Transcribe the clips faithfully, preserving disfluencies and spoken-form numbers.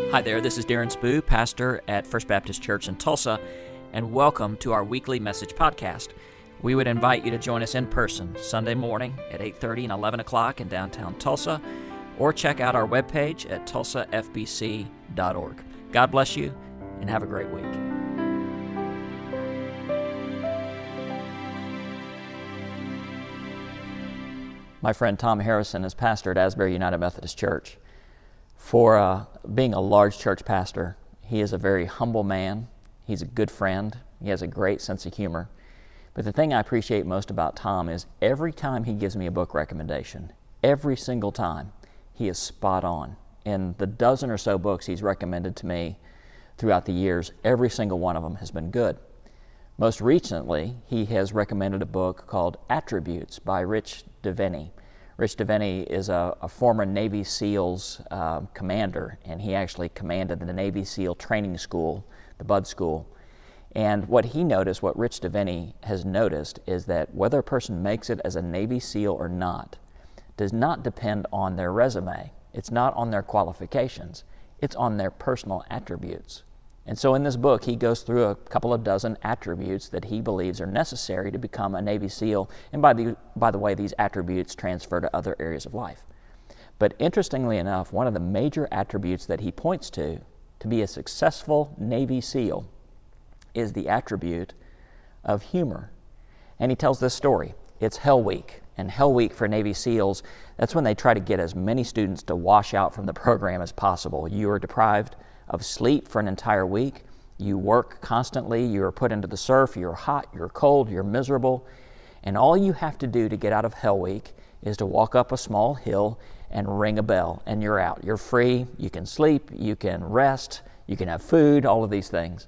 Hi there, this is Darren Spoo, pastor at First Baptist Church in Tulsa, and welcome to our weekly message podcast. We would invite you to join us in person Sunday morning at eight thirty and eleven o'clock in downtown Tulsa, or check out our webpage at tulsa f b c dot org. God bless you, and have a great week. My friend Tom Harrison is pastor at Asbury United Methodist Church. For uh, being a large church pastor, he is a very humble man. He's a good friend. He has a great sense of humor. But the thing I appreciate most about Tom is every time he gives me a book recommendation, every single time, he is spot on. In the dozen or so books he's recommended to me throughout the years, every single one of them has been good. Most recently, he has recommended a book called Attributes by Rich Devenney. Rich Devenney is a, a former Navy SEALs uh, commander, and he actually commanded the Navy SEAL training school, the Bud School. And what he noticed, what Rich Devenney has noticed, is that whether a person makes it as a Navy SEAL or not does not depend on their resume. It's not on their qualifications. It's on their personal attributes. And so in this book, he goes through a couple of dozen attributes that he believes are necessary to become a Navy SEAL. And by the, by the way, these attributes transfer to other areas of life. But interestingly enough, one of the major attributes that he points to to be a successful Navy SEAL is the attribute of humor. And he tells this story. It's Hell Week. And Hell Week for Navy SEALs, that's when they try to get as many students to wash out from the program as possible. You are deprived of sleep for an entire week. You work constantly. You are put into the surf. You're hot. You're cold. You're miserable. And all you have to do to get out of Hell Week is to walk up a small hill and ring a bell, and you're out. You're free. You can sleep. You can rest. You can have food, all of these things.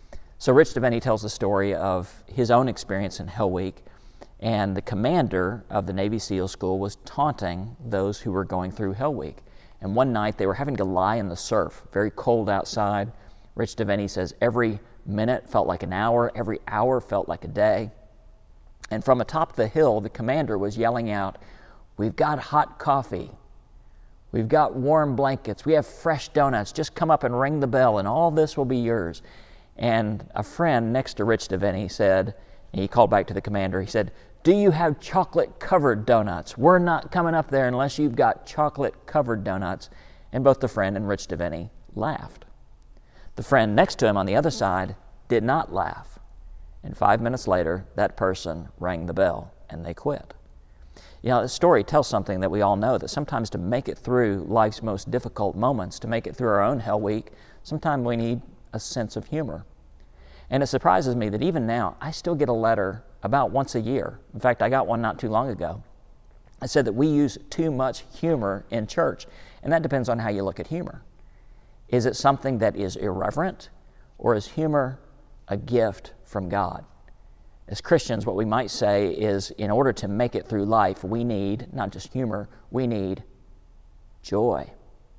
So Rich Devenney tells the story of his own experience in Hell Week, and the commander of the Navy SEAL School was taunting those who were going through Hell Week. And one night they were having to lie in the surf, very cold outside. Rich Devenney says every minute felt like an hour, every hour felt like a day. And from atop the hill, the commander was yelling out, "We've got hot coffee. We've got warm blankets. We have fresh donuts. Just come up and ring the bell and all this will be yours." And a friend next to Rich Devenney said, and he called back to the commander, he said, "Do you have chocolate-covered donuts? We're not coming up there unless you've got chocolate-covered donuts." And both the friend and Rich Devenney laughed. The friend next to him on the other side did not laugh. And five minutes later, that person rang the bell, and they quit. You know, the story tells something that we all know, that sometimes to make it through life's most difficult moments, to make it through our own Hell Week, sometimes we need a sense of humor. And it surprises me that even now, I still get a letter about once a year. In fact, I got one not too long ago. I said that we use too much humor in church, and that depends on how you look at humor. Is it something that is irreverent, or is humor a gift from God? As Christians, what we might say is, in order to make it through life, we need not just humor, we need joy.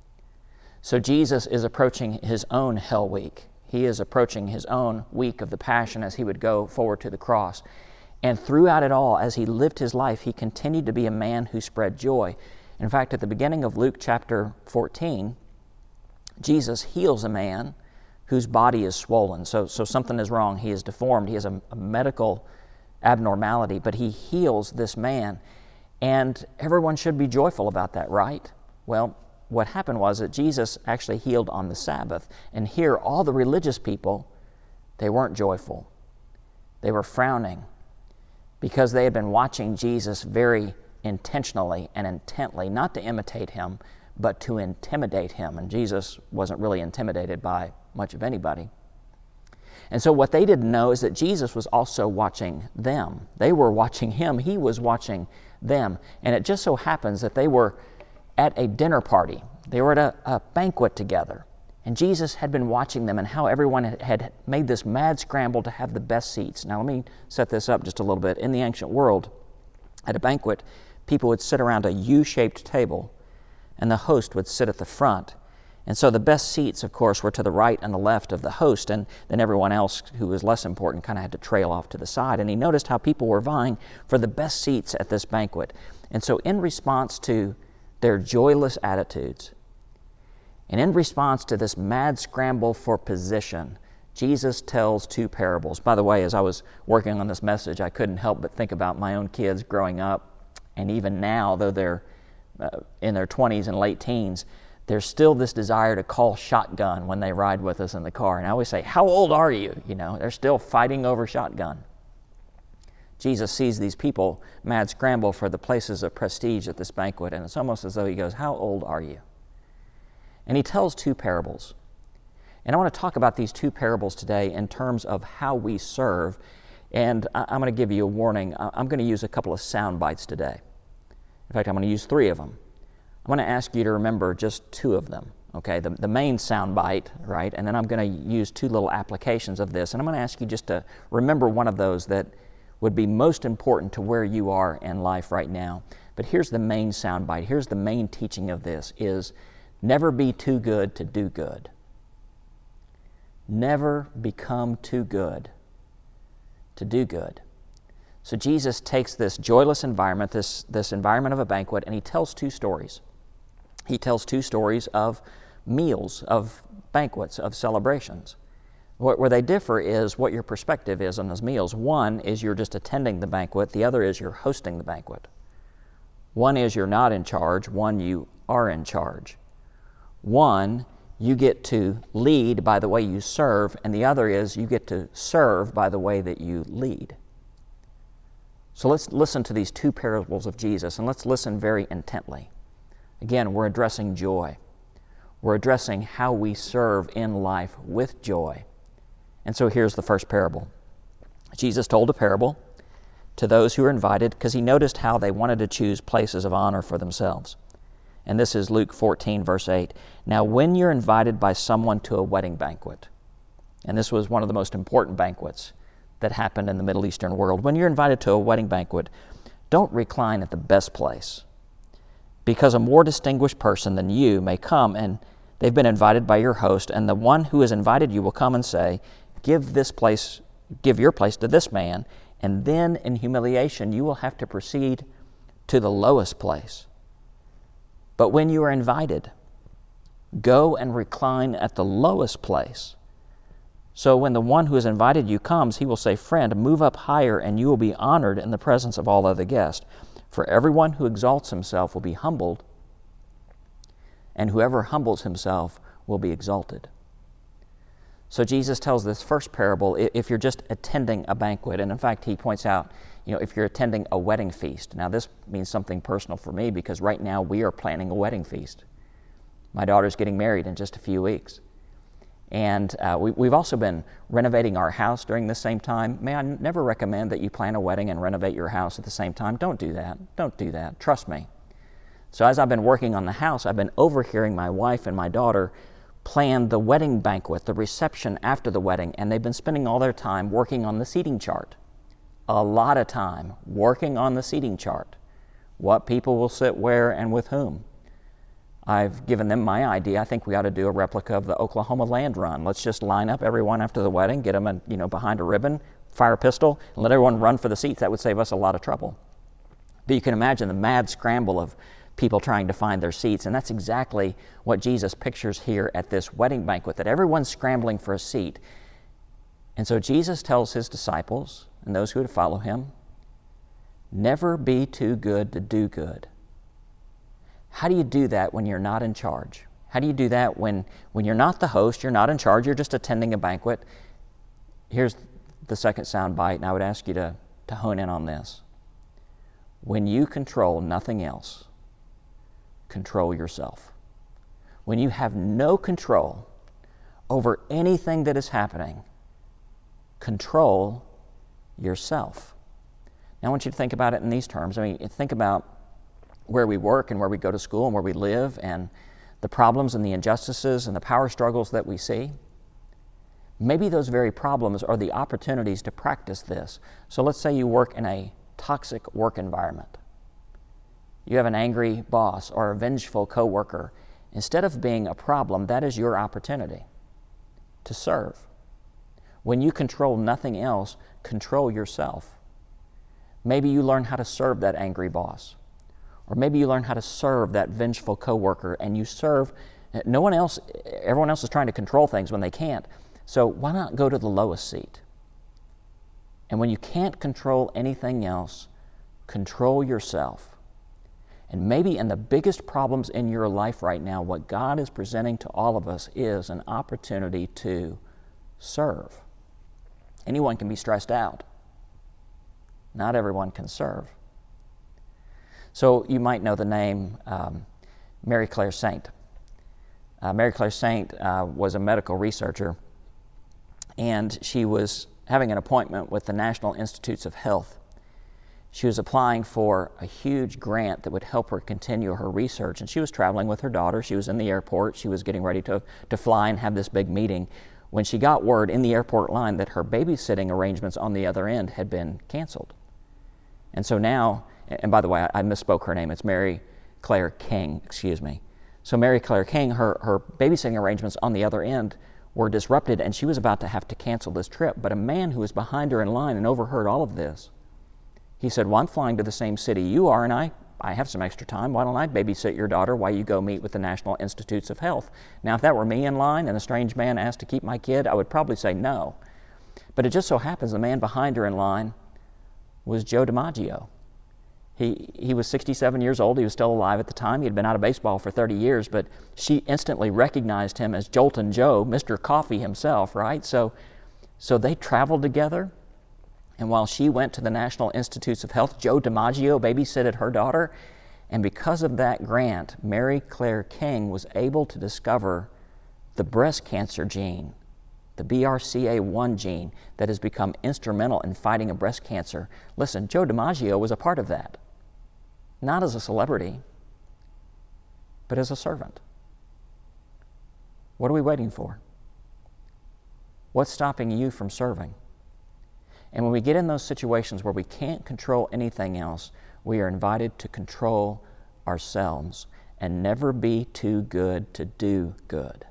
So Jesus is approaching his own Hell Week. He is approaching his own week of the Passion as he would go forward to the cross. And throughout it all, as he lived his life, he continued to be a man who spread joy. In fact, at the beginning of Luke chapter fourteen, Jesus heals a man whose body is swollen. So, so something is wrong. He is deformed. He has a, a medical abnormality, but he heals this man. And everyone should be joyful about that, right? Well, what happened was that Jesus actually healed on the Sabbath. And here, all the religious people, they weren't joyful. They were frowning because they had been watching Jesus very intentionally and intently, not to imitate him, but to intimidate him. And Jesus wasn't really intimidated by much of anybody. And so what they didn't know is that Jesus was also watching them. They were watching him. He was watching them. And it just so happens that they were at a dinner party. They were at a, a banquet together. And Jesus had been watching them and how everyone had, had made this mad scramble to have the best seats. Now let me set this up just a little bit. In the ancient world, at a banquet, people would sit around a U-shaped table and the host would sit at the front. And so the best seats, of course, were to the right and the left of the host, and then everyone else who was less important kind of had to trail off to the side. And he noticed how people were vying for the best seats at this banquet. And so in response to their joyless attitudes, And in response to this mad scramble for position, Jesus tells two parables. By the way, as I was working on this message, I couldn't help but think about my own kids growing up. And even now, though they're uh, in their twenties and late teens, there's still this desire to call shotgun when they ride with us in the car. And I always say, how old are you? You know, they're still fighting over shotgun. Jesus sees these people mad scramble for the places of prestige at this banquet, and it's almost as though he goes, how old are you? And he tells two parables. And I want to talk about these two parables today in terms of how we serve. And I'm going to give you a warning. I'm going to use a couple of sound bites today. In fact, I'm going to use three of them. I'm going to ask you to remember just two of them, okay? The, the main sound bite, right? And then I'm going to use two little applications of this. And I'm going to ask you just to remember one of those that would be most important to where you are in life right now. But here's the main sound bite. Here's the main teaching of this is never be too good to do good. Never become too good to do good. So Jesus takes this joyless environment, this, this environment of a banquet, and he tells two stories. He tells two stories of meals, of banquets, of celebrations. What, where they differ is what your perspective is on those meals. One is you're just attending the banquet. The other is you're hosting the banquet. One is you're not in charge. One, you are in charge. One, you get to lead by the way you serve, and the other is you get to serve by the way that you lead. So let's listen to these two parables of Jesus, and let's listen very intently. Again, we're addressing joy. We're addressing how we serve in life with joy. And so here's the first parable. Jesus told a parable to those who were invited because he noticed how they wanted to choose places of honor for themselves. And this is Luke fourteen, verse eight. Now, when you're invited by someone to a wedding banquet, and this was one of the most important banquets that happened in the Middle Eastern world, when you're invited to a wedding banquet, don't recline at the best place, because a more distinguished person than you may come, and they've been invited by your host, and the one who has invited you will come and say, give this place, give your place to this man, and then in humiliation you will have to proceed to the lowest place. But when you are invited, go and recline at the lowest place. So when the one who has invited you comes, he will say, friend, move up higher, and you will be honored in the presence of all other guests. For everyone who exalts himself will be humbled, and whoever humbles himself will be exalted. So Jesus tells this first parable, if you're just attending a banquet, and in fact he points out, you know, if you're attending a wedding feast. Now this means something personal for me because right now we are planning a wedding feast. My daughter's getting married in just a few weeks. And uh, we, we've also been renovating our house during the same time. May I never recommend that you plan a wedding and renovate your house at the same time. Don't do that. Don't do that. Trust me. So as I've been working on the house, I've been overhearing my wife and my daughter plan the wedding banquet, the reception after the wedding, and they've been spending all their time working on the seating chart. A lot of time working on the seating chart. What people will sit where and with whom. I've given them my idea. I think we ought to do a replica of the Oklahoma land run. Let's just line up everyone after the wedding, get them a, you know, behind a ribbon, fire a pistol, and let everyone run for the seats. That would save us a lot of trouble. But you can imagine the mad scramble of people trying to find their seats, and that's exactly what Jesus pictures here at this wedding banquet, that everyone's scrambling for a seat. And so Jesus tells his disciples and those who would follow him, never be too good to do good. How do you do that when you're not in charge? How do you do that when, when you're not the host, you're not in charge, you're just attending a banquet? Here's the second sound bite, and I would ask you to, to hone in on this. When you control nothing else, control yourself. When you have no control over anything that is happening, control yourself. Now I want you to think about it in these terms. I mean, think about where we work and where we go to school and where we live and the problems and the injustices and the power struggles that we see. Maybe those very problems are the opportunities to practice this. So let's say you work in a toxic work environment. You have an angry boss or a vengeful coworker. Instead of being a problem, that is your opportunity to serve. When you control nothing else, control yourself. Maybe you learn how to serve that angry boss. Or maybe you learn how to serve that vengeful coworker, and you serve No one else, everyone else is trying to control things when they can't. So why not go to the lowest seat? And when you can't control anything else, control yourself. And maybe in the biggest problems in your life right now, what God is presenting to all of us is an opportunity to serve. Anyone can be stressed out. Not everyone can serve. So you might know the name um, Mary Claire Saint. Uh, Mary Claire Saint uh, was a medical researcher, and she was having an appointment with the National Institutes of Health. She was applying for a huge grant that would help her continue her research, and she was traveling with her daughter. She was in the airport. She was getting ready to, to fly and have this big meeting when she got word in the airport line that her babysitting arrangements on the other end had been canceled. And so now, and by the way, I, I misspoke her name. It's Mary Claire King, excuse me. So Mary Claire King, her, her babysitting arrangements on the other end were disrupted, and she was about to have to cancel this trip. But a man who was behind her in line and overheard all of this, he said, well, I'm flying to the same city you are, and I, I have some extra time. Why don't I babysit your daughter while you go meet with the National Institutes of Health? Now, if that were me in line and a strange man asked to keep my kid, I would probably say no. But it just so happens the man behind her in line was Joe DiMaggio. He, he was sixty-seven years old. He was still alive at the time. He had been out of baseball for thirty years, but she instantly recognized him as Joltin' Joe, Mister Coffee himself, right? So, so they traveled together, and while she went to the National Institutes of Health, Joe DiMaggio babysitted her daughter, and because of that grant, Mary Claire King was able to discover the breast cancer gene, the B R C A one gene that has become instrumental in fighting a breast cancer. Listen, Joe DiMaggio was a part of that. Not as a celebrity, but as a servant. What are we waiting for? What's stopping you from serving? And when we get in those situations where we can't control anything else, we are invited to control ourselves and never be too good to do good.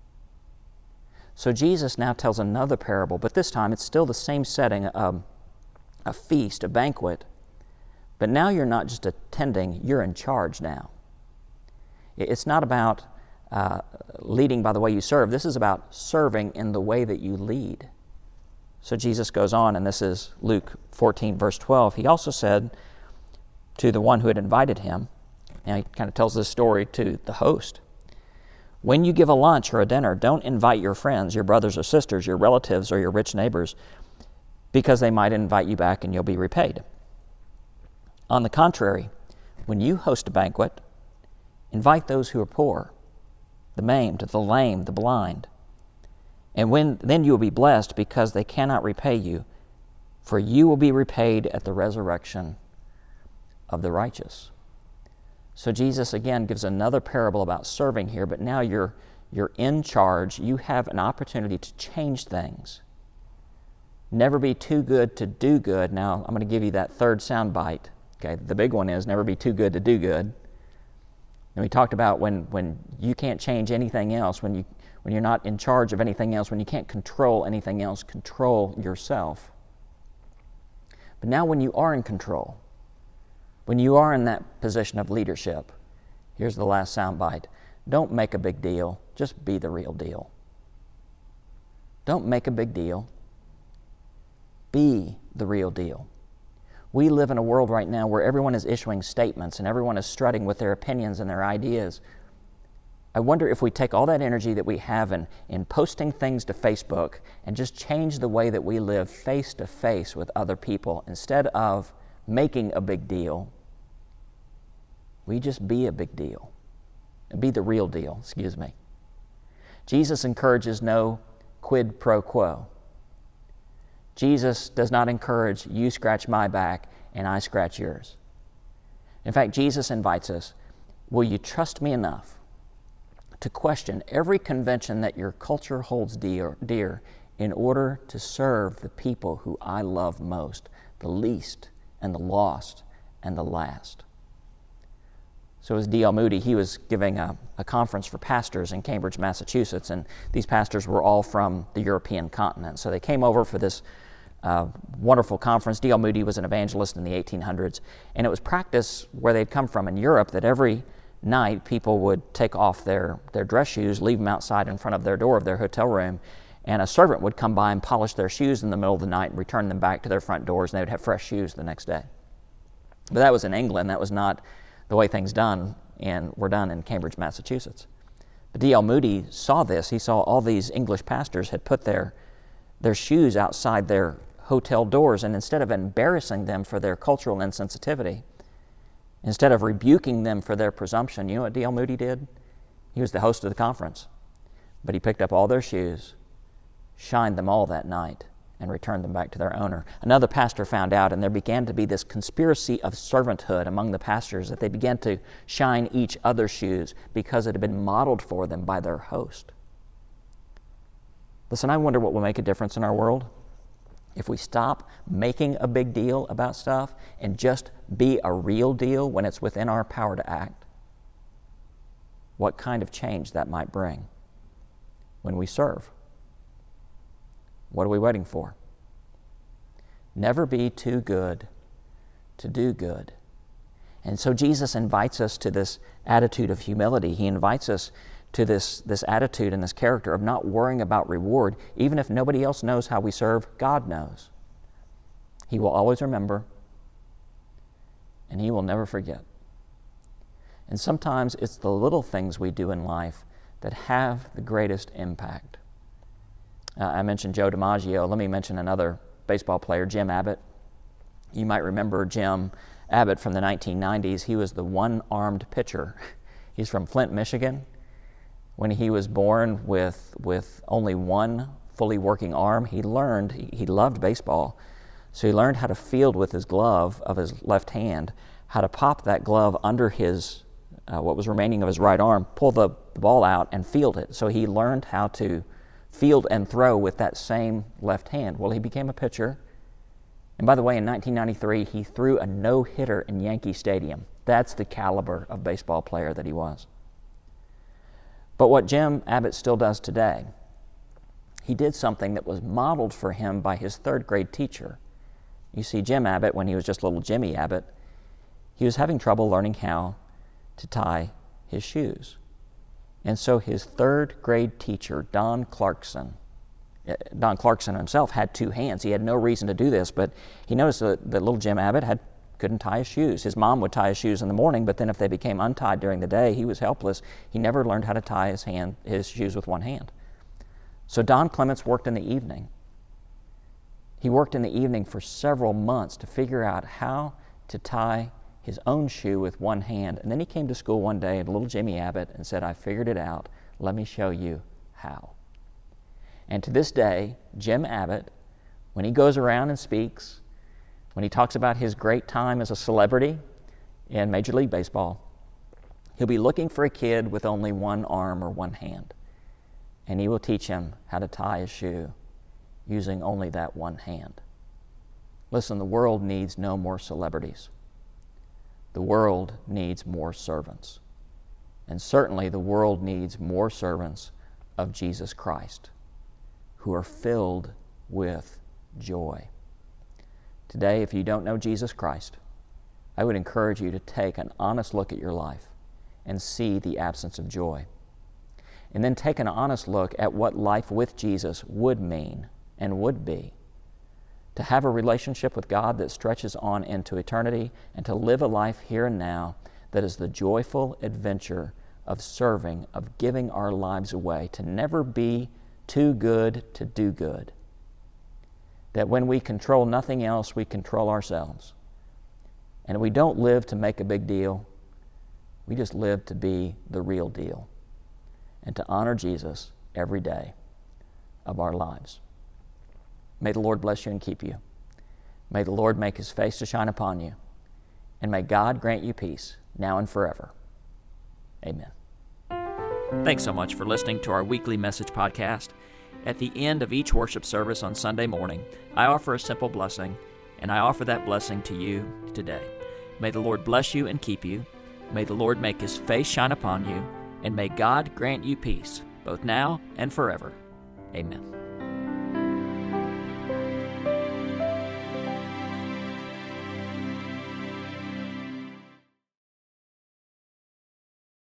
So Jesus now tells another parable, but this time it's still the same setting, um, a feast, a banquet. But now you're not just attending, you're in charge now. It's not about uh, leading by the way you serve. This is about serving in the way that you lead. So Jesus goes on, and this is Luke fourteen, verse twelve. He also said to the one who had invited him, and he kind of tells this story to the host, when you give a lunch or a dinner, don't invite your friends, your brothers or sisters, your relatives, or your rich neighbors, because they might invite you back and you'll be repaid. On the contrary, when you host a banquet, invite those who are poor, the maimed, the lame, the blind. And when then you will be blessed because they cannot repay you, for you will be repaid at the resurrection of the righteous. So Jesus again gives another parable about serving here, but now you're, you're in charge. You have an opportunity to change things. Never be too good to do good. Now, I'm going to give you that third sound bite. Okay, the big one is never be too good to do good. And we talked about when, when you can't change anything else, when, you, when you're not in charge of anything else, when you can't control anything else, control yourself. But now when you are in control, when you are in that position of leadership, here's the last sound bite. Don't make a big deal, just be the real deal. Don't make a big deal. Be the real deal. We live in a world right now where everyone is issuing statements and everyone is strutting with their opinions and their ideas. I wonder if we take all that energy that we have in, in posting things to Facebook and just change the way that we live face to face with other people. Instead of making a big deal, we just be a big deal. Be the real deal, excuse me. Jesus encourages no quid pro quo. Jesus does not encourage you scratch my back and I scratch yours. In fact, Jesus invites us, will you trust me enough to question every convention that your culture holds dear, dear in order to serve the people who I love most, the least and the lost and the last? So as D L Moody, he was giving a, a conference for pastors in Cambridge, Massachusetts, and these pastors were all from the European continent. So they came over for this uh, wonderful conference. D L Moody was an evangelist in the eighteen hundreds, and it was practice where they'd come from in Europe that every night, people would take off their, their dress shoes, leave them outside in front of their door of their hotel room, and a servant would come by and polish their shoes in the middle of the night and return them back to their front doors, and they would have fresh shoes the next day. But that was in England. That was not the way things done and were done in Cambridge, Massachusetts. But D L Moody saw this. He saw all these English pastors had put their, their shoes outside their hotel doors, and instead of embarrassing them for their cultural insensitivity, instead of rebuking them for their presumption, you know what D L Moody did? He was the host of the conference, but he picked up all their shoes, shined them all that night, and returned them back to their owner. Another pastor found out, and there began to be this conspiracy of servanthood among the pastors, that they began to shine each other's shoes because it had been modeled for them by their host. Listen, I wonder what will make a difference in our world if we stop making a big deal about stuff and just be a real deal when it's within our power to act. What kind of change that might bring when we serve. What are we waiting for? Never be too good to do good. And so Jesus invites us to this attitude of humility. He invites us to this, this attitude and this character of not worrying about reward. Even if nobody else knows how we serve, God knows. He will always remember, and He will never forget. And sometimes it's the little things we do in life that have the greatest impact. Uh, I mentioned Joe DiMaggio. Let me mention another baseball player, Jim Abbott. You might remember Jim Abbott from the nineteen nineties. He was the one-armed pitcher. He's from Flint, Michigan. When he was born with, with only one fully working arm, he learned, he, he loved baseball, so he learned how to field with his glove of his left hand, how to pop that glove under his, uh, what was remaining of his right arm, pull the, the ball out and field it. So he learned how to field and throw with that same left hand. Well, he became a pitcher. And by the way, in nineteen ninety-three, he threw a no-hitter in Yankee Stadium. That's the caliber of baseball player that he was. But what Jim Abbott still does today, he did something that was modeled for him by his third grade teacher. You see, Jim Abbott, when he was just little Jimmy Abbott, he was having trouble learning how to tie his shoes. And so his third grade teacher, Don Clarkson, Don Clarkson himself had two hands. He had no reason to do this, but he noticed that, that little Jim Abbott had couldn't tie his shoes. His mom would tie his shoes in the morning, but then if they became untied during the day, he was helpless. He never learned how to tie his hand, his shoes with one hand. So Don Clements worked in the evening. He worked in the evening for several months to figure out how to tie his own shoe with one hand. And then he came to school one day, and little Jimmy Abbott, and said, "I figured it out. Let me show you how." And to this day, Jim Abbott, when he goes around and speaks, when he talks about his great time as a celebrity in Major League Baseball, he'll be looking for a kid with only one arm or one hand, and he will teach him how to tie his shoe using only that one hand. Listen, the world needs no more celebrities. The world needs more servants. And certainly the world needs more servants of Jesus Christ who are filled with joy. Today, if you don't know Jesus Christ, I would encourage you to take an honest look at your life and see the absence of joy. And then take an honest look at what life with Jesus would mean and would be. To have a relationship with God that stretches on into eternity, and to live a life here and now that is the joyful adventure of serving, of giving our lives away, to never be too good to do good. That when we control nothing else, we control ourselves. And we don't live to make a big deal. We just live to be the real deal and to honor Jesus every day of our lives. May the Lord bless you and keep you. May the Lord make His face to shine upon you. And may God grant you peace now and forever. Amen. Thanks so much for listening to our weekly message podcast. At the end of each worship service on Sunday morning, I offer a simple blessing, and I offer that blessing to you today. May the Lord bless you and keep you. May the Lord make His face shine upon you, and may God grant you peace, both now and forever. Amen.